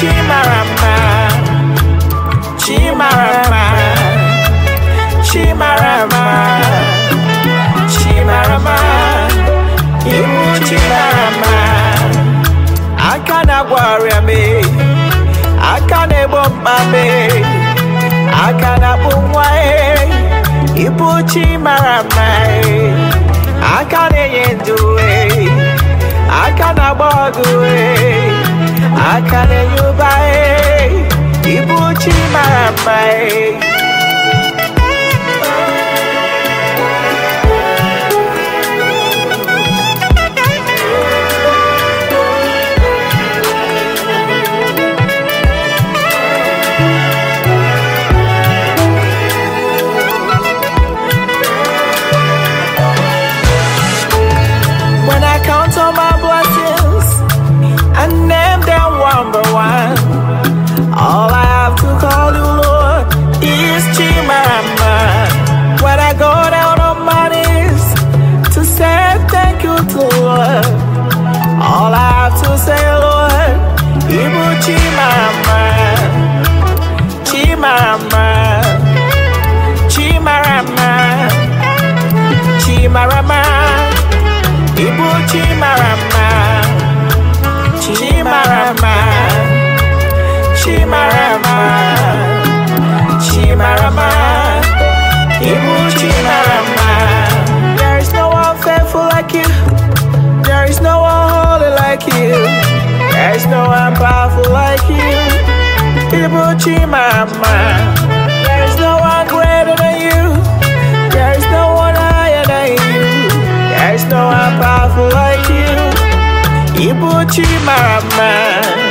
Chimarama, Chimarama, Chimarama, Chimarama, Ibu Chimarama. I can't worry me, I can't bump me, I can't boom way. Ibu Chimarama, I can't do it, I can't bog away, I can't you buy Ibu Chimarama. Count on my blessings and name them one by one. All I have to call you, Lord, is Chimarama. When I go down on my knees to say thank you to Lord, all I have to say, Lord, Ibu Chimarama, Chimarama, Chimarama, Chimarama. Ibu Chimarama, Chimarama, Chimarama, Chimarama, Ibu Chimarama. There is no one faithful like you. There is no one holy like you. There is no one powerful like you. Ibu Chimarama. There is no one greater than you. There is no one higher than you. There's no one powerful like you, Ibu Chimarama.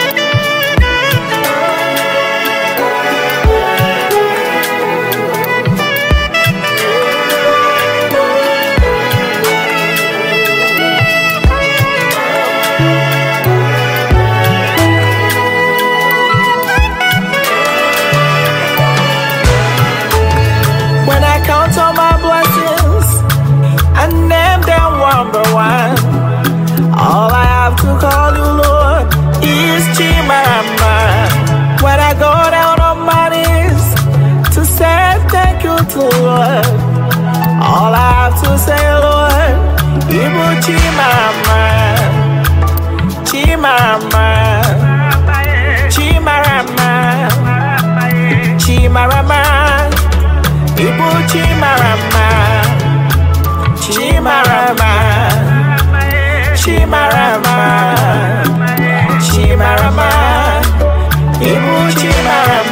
When I count on my blessings and name them one by one, all I have to call you, Lord, is Chimarama. When I go down on my knees to say thank you to Lord, all I have to say, Lord, Ibu Chimarama, Chimarama, Chimarama, Chimarama, Ibu Chimarama. Chimarama, Chimarama, Chimarama, Ibu Chimarama.